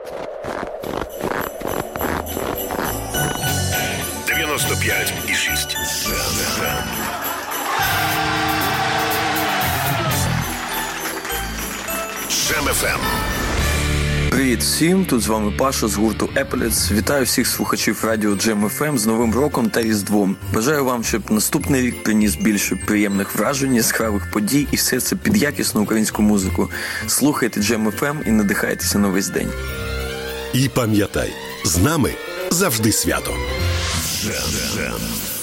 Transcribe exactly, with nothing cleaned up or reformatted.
дев'яносто п'ять і шість. Джем еф ем. Привіт всім, тут з вами Паша з гурту Еполіц. Вітаю всіх слухачів радіо Джем еф ем з Новим роком та Різдвом. Бажаю вам, щоб наступний рік приніс більше приємних вражень, яскравих подій і все це під якісну українську музику. Слухайте Джем еф ем і надихайтеся на весь день. І пам'ятай, з нами завжди свято. Джем.